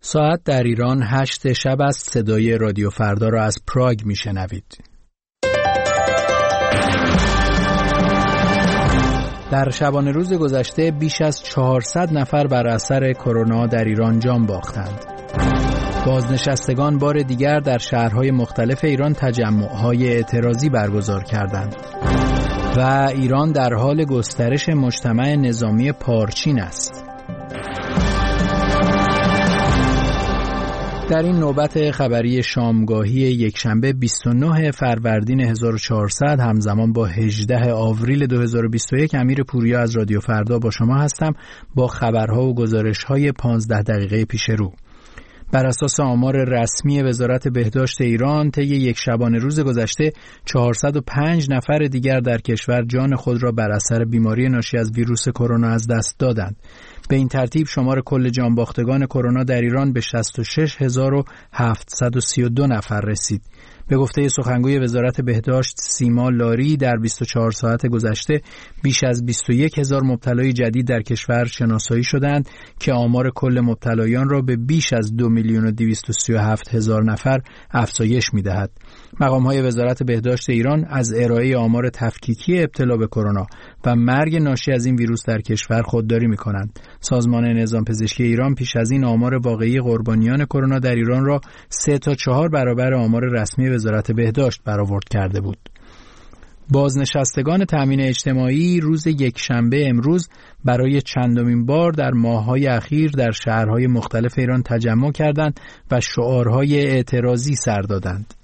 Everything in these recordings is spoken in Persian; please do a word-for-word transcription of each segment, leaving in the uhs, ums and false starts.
ساعت در ایران هشت شب است. صدای رادیو فردا را از پراگ میشنوید. در شبانه روز گذشته بیش از چهارصد نفر بر اثر کرونا در ایران جان باختند. بازنشستگان بار دیگر در شهرهای مختلف ایران تجمع‌های اعتراضی برگزار کردند و ایران در حال گسترش مجتمع نظامی پارچین است. در این نوبت خبری شامگاهی یکشنبه بیست و نه فروردین هزار و چهارصد همزمان با هجدهم آوریل دو هزار و بیست و یک امیر پوریا از رادیو فردا با شما هستم با خبرها و گزارش‌های پانزده دقیقه پیش رو. بر اساس آمار رسمی وزارت بهداشت ایران طی یک شبانه روز گذشته چهارصد و پنج نفر دیگر در کشور جان خود را بر اثر بیماری ناشی از ویروس کرونا از دست دادند. به این ترتیب شمار کل جانباختگان کرونا در ایران به شصت و شش هزار و هفتصد و سی و دو نفر رسید. به گفته سخنگوی وزارت بهداشت سیما لاری در بیست و چهار ساعت گذشته بیش از بیست و یک هزار مبتلای جدید در کشور شناسایی شدند که آمار کل مبتلایان را به بیش از دو میلیون و دویست و سی و هفت هزار نفر افزایش می‌دهد. مقام‌های وزارت بهداشت ایران از ارائه آمار تفکیکی ابتلا به کرونا و مرگ ناشی از این ویروس در کشور خودداری می‌کنند. سازمان نظام پزشکی ایران پیش از این آمار واقعی قربانیان کرونا در ایران را سه تا چهار برابر آمار رسمی وزارت بهداشت برآورد کرده بود. بازنشستگان تامین اجتماعی روز یکشنبه امروز برای چندمین بار در ماه‌های اخیر در شهرهای مختلف ایران تجمع کردند و شعارهای اعتراضی سر دادند.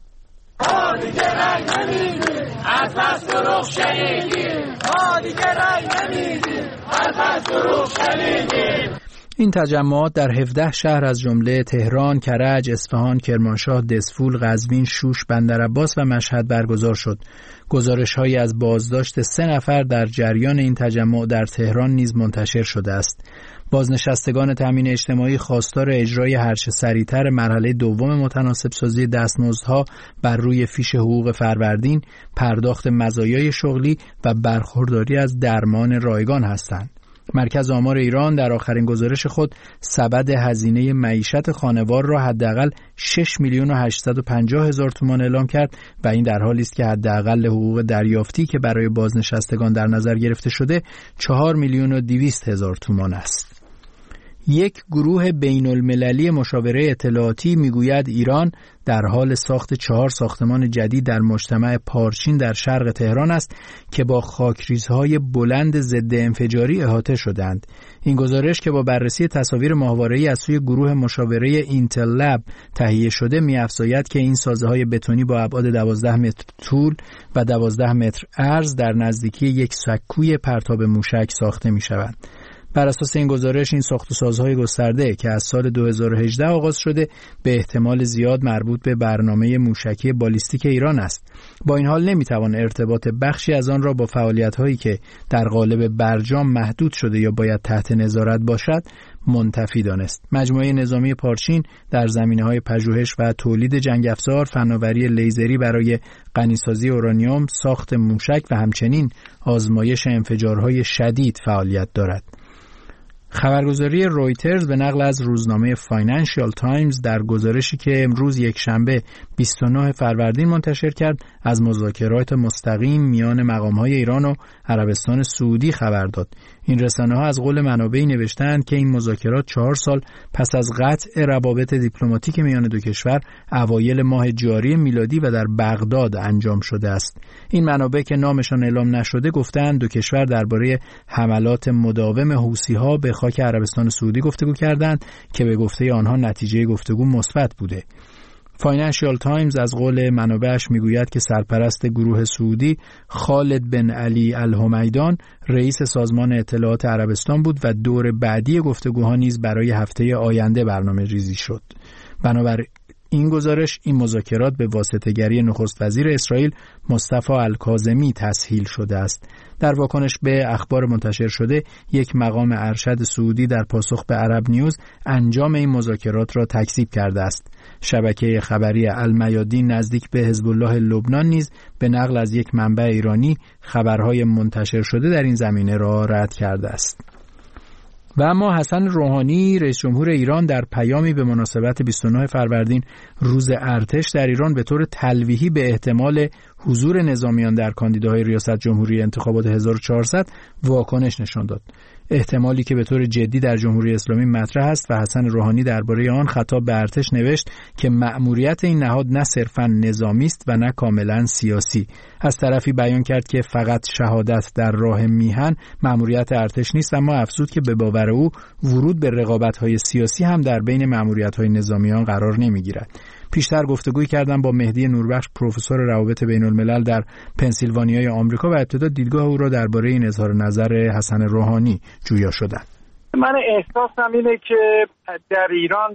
ما دیگه رای نمیدیم، از بس دروغ شنیدیم. ما دیگه رای نمیدیم، از بس دروغ شنیدیم. این تجمعات در هفده شهر از جمله تهران، کرج، اصفهان، کرمانشاه، دسفول، قزوین، شوش، بندرعباس و مشهد برگزار شد. گزارش‌هایی از بازداشت سه نفر در جریان این تجمع در تهران نیز منتشر شده است. بازنشستگان تامین اجتماعی خواستار اجرای هرچه سریعتر مرحله دوم متناسب سازی دستمزدها بر روی فیش حقوق فروردین، پرداخت مزایای شغلی و برخورداری از درمان رایگان هستند. مرکز آمار ایران در آخرین گزارش خود سبد هزینه معیشت خانوار را حداقل شش میلیون و هشتصد و پنجاه هزار تومان اعلام کرد و این در حالی است که حداقل حقوق دریافتی که برای بازنشستگان در نظر گرفته شده چهار میلیون و دویست هزار تومان است. یک گروه بین المللی مشاوره اطلاعاتی میگوید ایران در حال ساخت چهار ساختمان جدید در مجتمع پارچین در شرق تهران است که با خاکریزهای بلند ضد انفجاری احاطه شدند. این گزارش که با بررسی تصاویر ماهواره‌ای از سوی گروه مشاوره اینتل لب تهیه شده می‌افزاید که این سازه‌های بتونی با ابعاد دوازده متر طول و دوازده متر عرض در نزدیکی یک سکوی پرتاب موشک ساخته می‌شوند. بر اساس این گزارش این ساخت و سازهای گسترده که از سال دو هزار و هجده آغاز شده به احتمال زیاد مربوط به برنامه موشکی بالیستیک ایران است. با این حال نمیتوان ارتباط بخشی از آن را با فعالیت‌هایی که در قالب برجام محدود شده یا باید تحت نظارت باشد منتفی دانست. مجموعه نظامی پارچین در زمینه‌های پژوهش و تولید جنگ افزار، فناوری لیزری برای غنیسازی اورانیوم، ساخت موشک و همچنین آزمایش انفجارهای شدید فعالیت دارد. خبرگزاری رویترز به نقل از روزنامه فاینانشیال تایمز در گزارشی که امروز یکشنبه بیست و نه فروردین منتشر کرد از مذاکرات مستقیم میان مقام‌های ایران و عربستان سعودی خبر داد. این رسانه‌ها از قول منابعی نوشتند که این مذاکرات چهار سال پس از قطع روابط دیپلماتیک میان دو کشور اوایل ماه جاری میلادی و در بغداد انجام شده است. این منابع که نامشان اعلام نشده گفتند دو کشور درباره حملات مداوم حوثی‌ها به خاک عربستان سعودی گفتگو کردند که به گفته آنها نتیجه گفتگو مثبت بوده. فاینانشیال تایمز از قول منابعش میگوید که سرپرست گروه سعودی خالد بن علی الحمیدان رئیس سازمان اطلاعات عربستان بود و دور بعدی گفتگوها نیز برای هفته آینده برنامه ریزی شد. بنابر این گزارش این مذاکرات به واسطه‌گری نخست وزیر اسرائیل مصطفی الکاظمی تسهیل شده است. در واکنش به اخبار منتشر شده یک مقام ارشد سعودی در پاسخ به عرب نیوز انجام این مذاکرات را تکذیب کرده است. شبکه خبری المیادین نزدیک به حزب الله لبنان نیز به نقل از یک منبع ایرانی خبرهای منتشر شده در این زمینه را رد کرده است. و اما حسن روحانی رئیس جمهور ایران در پیامی به مناسبت بیست و نه فروردین روز ارتش در ایران به طور تلویحی به احتمال حضور نظامیان در کاندیداهای ریاست جمهوری انتخابات هزار و چهارصد واکنش نشان داد. احتمالی که به طور جدی در جمهوری اسلامی مطرح است و حسن روحانی درباره آن خطاب به ارتش نوشت که مأموریت این نهاد نه صرفاً نظامی است و نه کاملاً سیاسی. از طرفی بیان کرد که فقط شهادت در راه میهن مأموریت ارتش نیست، اما افزود که به باور او ورود به رقابت‌های سیاسی هم در بین مأموریت‌های نظامیان قرار نمی‌گیرد. پیشتر گفتگوی کردم با مهدی نوربخش، پروفسور روابط بین الملل در پنسیلوانیای آمریکا و ابتدا دیدگاه او را درباره این اظهار نظر حسن روحانی جویا شدند. من احساسم اینه که در ایران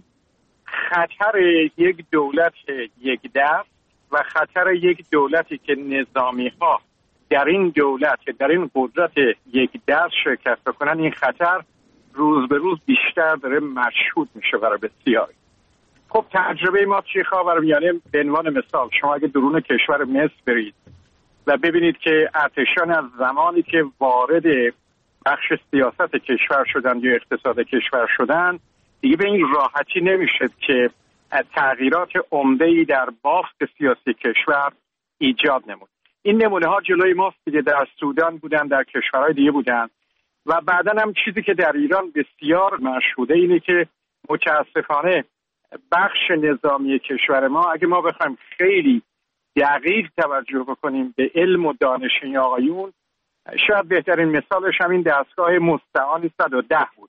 خطر یک دولت یک دست و خطر یک دولتی که نظامی ها در این دولت که در این قدرت یک دست شرکت بکنن، این خطر روز به روز بیشتر داره مشهود میشه برای بسیاری. خب تجربه ما چی خاورمیانه به عنوان مثال، شما اگه درون کشور مصر برید و ببینید که ارتشیان از زمانی که وارد بخش سیاست کشور شدن یا اقتصاد کشور شدن دیگه به این راحتی نمیشه که تغییرات عمده‌ای در بافت سیاسی کشور ایجاد نمود. این نمونه ها جلوی ماست دیگه، در سودان بودن، در کشورهای دیگه بودن و بعداً هم چیزی که در ایران بسیار مشهوده اینه که متاسفانه بخش نظامی کشور ما، اگه ما بخوایم خیلی دقیق توجه بکنیم به علم و دانش این آقایون، شاید بهترین مثالش همین دستگاه مستعان صد و ده بود.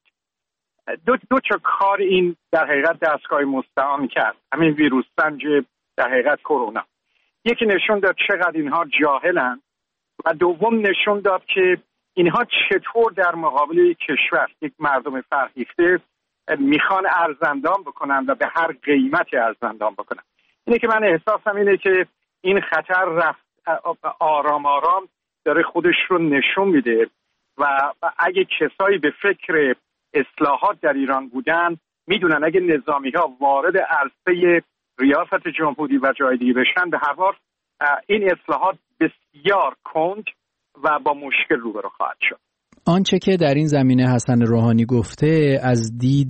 دو دو چه کار این در حقیقت دستگاه مستعان کرد، همین ویروس سنج در حقیقت کرونا. یکی نشون داد چقدر اینها جاهلن و دوم نشون داد که اینها چطور در مقابل کشور، یک مردم فرهیخته میخوان ارزندان بکنن و به هر قیمتی ارزندان بکنن. اینه که من احساسم اینه که این خطر رفت آرام آرام داره خودش رو نشون میده و اگه کسایی به فکر اصلاحات در ایران بودن میدونن اگه نظامی ها وارد عرصه ریاست جمهوری و جای دیگه بشن به هر حال این اصلاحات بسیار کند و با مشکل روبرو خواهد شد. آنچه که در این زمینه حسن روحانی گفته از دید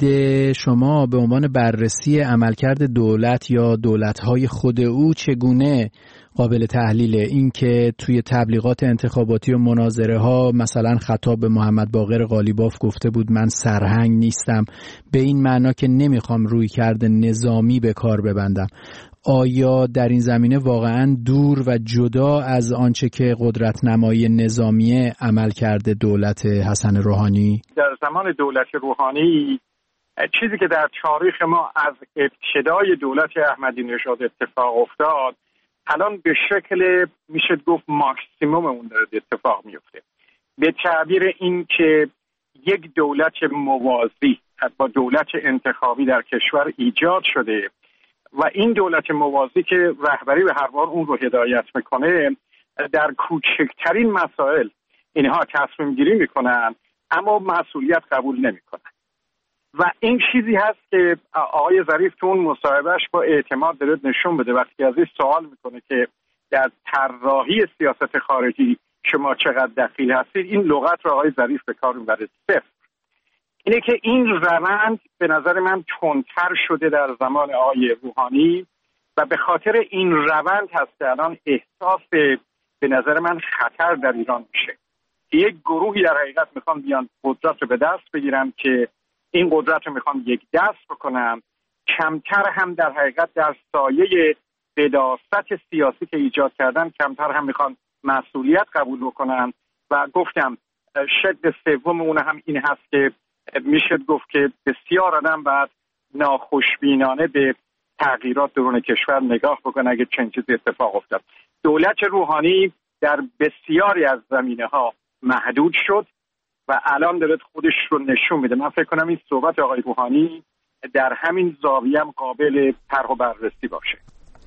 شما به عنوان بررسی عملکرد دولت یا دولت‌های خود او چگونه قابل تحلیله؟ این که توی تبلیغات انتخاباتی و مناظره ها مثلا خطاب به محمد باقر قالیباف گفته بود من سرهنگ نیستم، به این معنا که نمیخوام رویکرد نظامی به کار ببندم. آیا در این زمینه واقعا دور و جدا از آنچه که قدرت نمایی نظامی عمل کرده دولت حسن روحانی؟ در زمان دولت روحانی چیزی که در تاریخ ما از ابتدای دولت احمدی نژاد اتفاق افتاد الان به شکل میشه گفت ماکسیموم اون داره اتفاق میفته. به تعبیر این که یک دولت موازی با دولت انتخابی در کشور ایجاد شده و این دولت موازی که رهبری به هر حال اون رو هدایت میکنه در کوچکترین مسائل اینها تصمیم گیری میکنن اما مسئولیت قبول نمیکنن و این چیزی هست که آقای ظریف تو اون مصاحبهش با اعتماد داره نشون بده وقتی از این سوال میکنه که در طراحی سیاست خارجی شما چقدر دخیل هستید، این لغت رو آقای ظریف به کار میبره صفر. اینه که این روند به نظر من تندتر شده در زمان آقای روحانی و به خاطر این روند هست که الان احساس به نظر من خطر در ایران میشه. یک گروهی در حقیقت میخوان بیان قدرت رو به دست بگیرن که این قدرت رو میخوان یک دست بکنن، کمتر هم در حقیقت در سایه بداست سیاسی که ایجاد کردن کمتر هم میخوان مسئولیت قبول بکنن و گفتم شکل سوم اون هم این هست که میشه گفت که بسیار آدم باید ناخوشبینانه به تغییرات درون کشور نگاه بکنه اگه چنین چیزی اتفاق افتاد. دولت روحانی در بسیاری از زمینه ها محدود شد و الان داره خودش رو نشون میده. من فکر کنم این صحبت آقای روحانی در همین زاویه هم قابل طرح و بررسی باشه.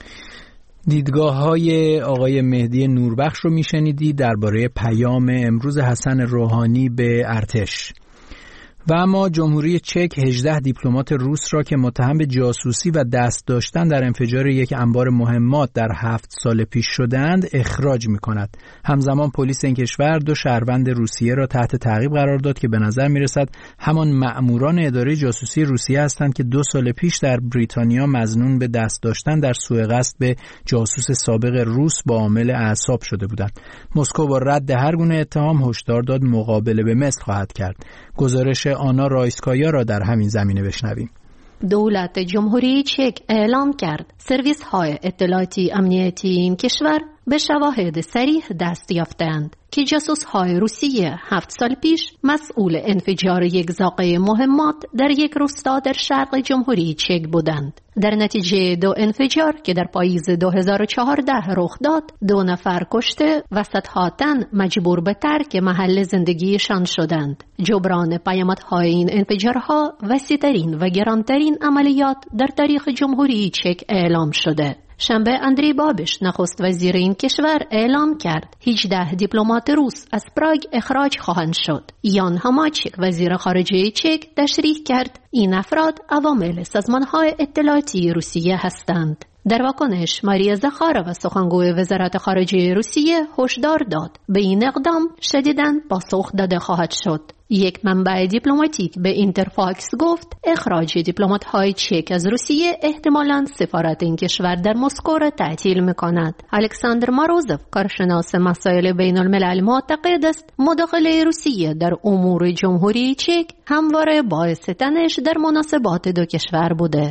دیدگاه های آقای مهدی نوربخش رو میشنیدی درباره پیام امروز حسن روحانی به ارتش. و اما جمهوری چک هجده دیپلمات روس را که متهم به جاسوسی و دست داشتن در انفجار یک انبار مهمات در هفت سال پیش شدند اخراج می‌کند. همزمان پلیس این کشور دو شهروند روسیه را تحت تعقیب قرار داد که به نظر می‌رسد همان مأموران اداره جاسوسی روسیه هستند که دو سال پیش در بریتانیا مظنون به دست داشتن در سوء قصد به جاسوس سابق روس با عامل اعصاب شده بودند. مسکو با رد هر گونه اتهام هشدار داد مقابله به مثل خواهد کرد. گزارش آنا رایسکایا را در همین زمینه بشنویم. دولت جمهوری چک اعلام کرد سرویس های اطلاعاتی امنیتی این کشور به شواهد صریح دست یافتند که جاسوس های روسیه هفت سال پیش مسئول انفجار یک زاغه مهمات در یک روستا در شرق جمهوری چک بودند. در نتیجه دو انفجار که در پاییز دو هزار و چهارده رخ داد، دو نفر کشته و صدها تن مجبور به ترک محل زندگیشان شدند. جبران پیامدهای این انفجارها وسیع‌ترین و گرانترین عملیات در تاریخ جمهوری چک اعلام شده. شنبه اندری بابش نخست وزیر این کشور اعلام کرد هجده دیپلمات روس از پراگ اخراج خواهند شد. یان هاماچیک وزیر خارجه چک تشریح کرد این افراد عوامل سازمان‌های اطلاعاتی روسیه هستند. در واکنش ماریا زاخارova سخنگوی وزارت خارجه روسیه هشدار داد به این اقدام شدیداً پاسخ داده خواهد شد. یک منبع دیپلماتیک به اینترفاکس گفت اخراج دیپلمات‌های چک از روسیه احتمالاً سفارت این کشور در مسکو را تعطیل می‌کند. الکساندر ماروزوف کارشناس مسائل بین الملل معتقد است مداخله روسیه در امور جمهوری چک همواره باعث تنش در مناسبات دو کشور بوده.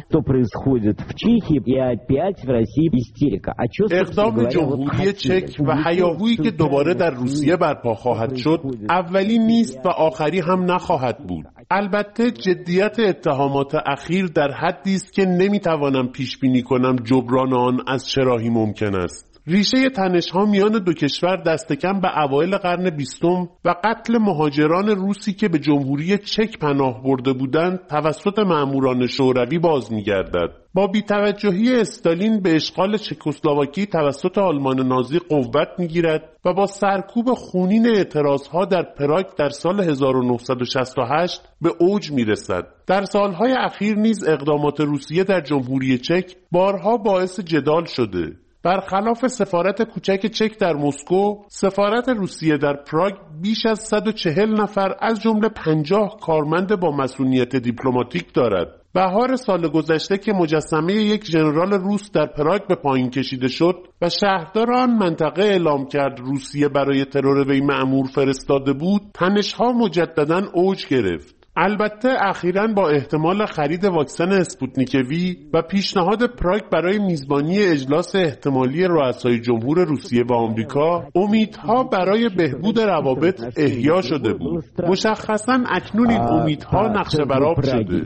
اقدام جمهوری چک و هیاهویی که دوباره در روسیه برپا خواهد شد اولی نیست و آخری هم نخواهد بود. البته جدیت اتهامات اخیر در حدی است که نمیتوانم پیش بینی کنم جبران آن از چه راهی ممکن است. ریشه تنش‌ها میان دو کشور دست کم به اوایل قرن بیستم و قتل مهاجران روسی که به جمهوری چک پناه برده بودند توسط مأموران شوروی باز می‌گردد. با بی‌توجهی استالین به اشغال چکسلواکی توسط آلمان نازی قوت می‌گیرد و با سرکوب خونین اعتراضها در پراگ در سال هزار و نهصد و شصت و هشت به اوج می‌رسد. در سالهای اخیر نیز اقدامات روسیه در جمهوری چک بارها باعث جدال شده. برخلاف سفارت کوچک چک در مسکو، سفارت روسیه در پراگ بیش از صد و چهل نفر از جمله پنجاه کارمند با مسئولیت دیپلماتیک دارد. بهار سال گذشته که مجسمه یک ژنرال روس در پراگ به پایین کشیده شد و شهردار آن منطقه اعلام کرد روسیه برای ترور وی مأمور فرستاده بود، تنش‌ها مجدداً اوج گرفت. البته اخیراً با احتمال خرید واکسن اسپوتنیک وی و پیشنهاد پراگ برای میزبانی اجلاس احتمالی رؤسای جمهور روسیه و آمریکا، امیدها برای بهبود روابط احیا شده بود. مشخصاً اکنون این امیدها نقشه برآب شده.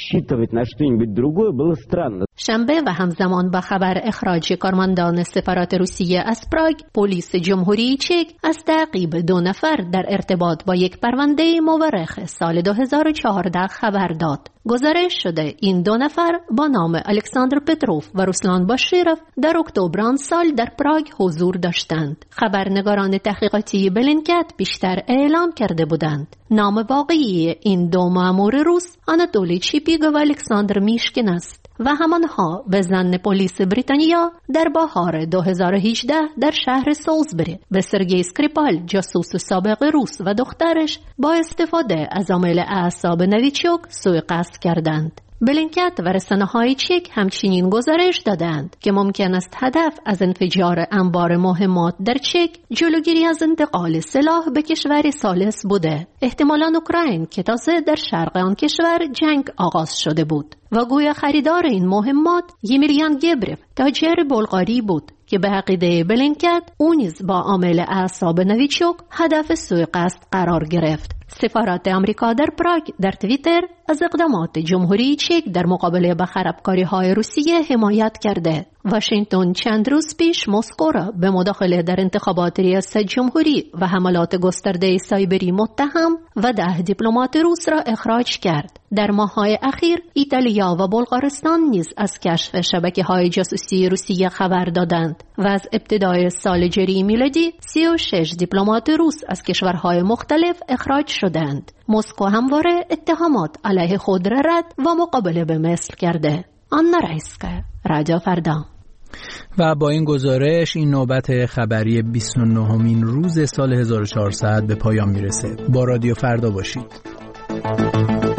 شنبه و همزمان با خبر اخراج کارمندان سفارت روسیه از پراگ، پلیس جمهوری چک از تعقیب دو نفر در ارتباط با یک پرونده مورخ سال دو هزار و چهارده خبر داد. گزارش شده این دو نفر با نام الکساندر پتروف و روسلان باشیروف در اکتبر آن سال در پراگ حضور داشتند. خبرنگاران تحقیقاتی بلینکت بیشتر اعلام کرده بودند نام واقعی این دو مأمور روس آناتولی چیپیگ و الکساندر میشکین است و همانها به ظن پلیس بریتانیا در بهار دو هزار و هجده در شهر سولزبری به سرگئی اسکریپال جاسوس سابق روس و دخترش با استفاده از عامل اعصاب نویچوک سوء قصد کردند. بلینکت و رسانه‌های چک همچنین گزارش دادند که ممکن است هدف از انفجار انبار مهمات در چک جلوگیری از انتقال سلاح به کشور ثالث بوده، احتمالاً اوکراین که تازه در شرق آن کشور جنگ آغاز شده بود و گویا خریدار این مهمات یمیلیان گبرف تاجر بلغاری بود که به عقیده بلینکت او نیز با عامل اعصاب نویچوک هدف سوء قصد قرار گرفت. سفارت آمریکا در پراگ در توییتر از اقدامات جمهوری چک در مقابله با خرابکاری‌های روسیه حمایت کرده واشنگتن چند روز پیش مسکو را به مداخله در انتخابات ریاست جمهوری و حملات گسترده سایبری متهم و ده دیپلمات روس را اخراج کرد. در ماه‌های اخیر ایتالیا و بلغارستان نیز از کشف شبکه‌های جاسوسی روسیه خبر دادند و از ابتدای سال جاری میلادی سی و شش دیپلمات روس از کشورهای مختلف اخراج شدند. مسکو همواره اتهامات علیه خود را رد و مقابله به مثل کرده. آنا رایسکا، رادیو فردا. و با این گزارش این نوبت خبری بیست و نهمین روز سال هزار و چهارصد به پایان میرسه. با رادیو فردا باشید.